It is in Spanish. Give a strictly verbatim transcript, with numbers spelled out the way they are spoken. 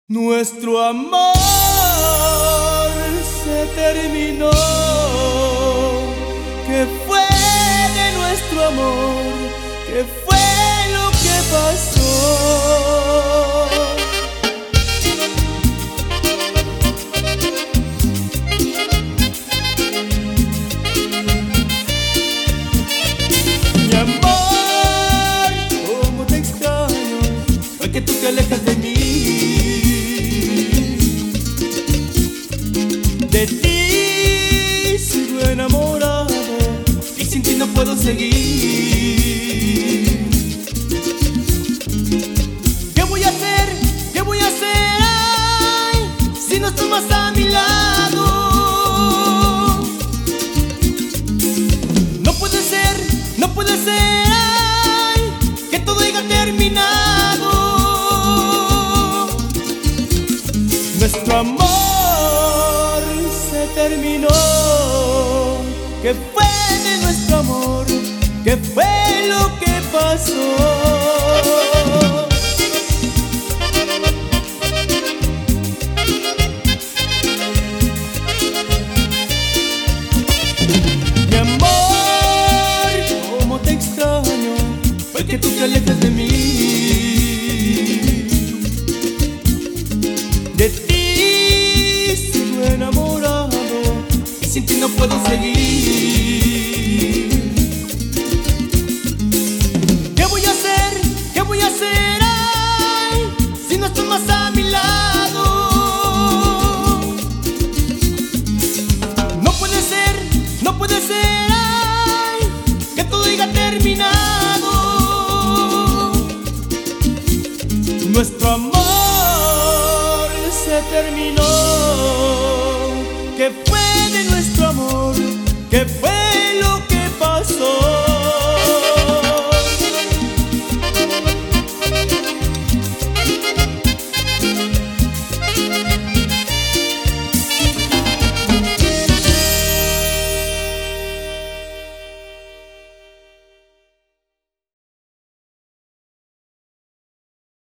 Nuestro amor se terminó. ¿Qué fue de nuestro amor? ¿Qué fue lo que pasó? Mi amor, cómo te extraño, hoy que tú te alejas de mí. De ti sigo enamorado y sin ti no puedo seguir. ¿Qué voy a hacer? ¿Qué voy a hacer? Ay, si no estás más a mi lado. No puede ser, no puede ser, ay, que todo haya terminado. Nuestro amor se terminó. ¿Qué fue de nuestro amor? ¿Qué fue lo que pasó? Mi amor, cómo te extraño, porque tú te alejas de mí. De ti sigo enamorado y sin ti no puedo seguir. ¿Qué voy a hacer? ¿Qué voy a hacer? Ay, si no estás más a mi lado. No puede ser, no puede ser, ay, que todo haya terminado. Nuestro amor se terminó. ¿Qué fue de nuestro amor? ¿Qué fue?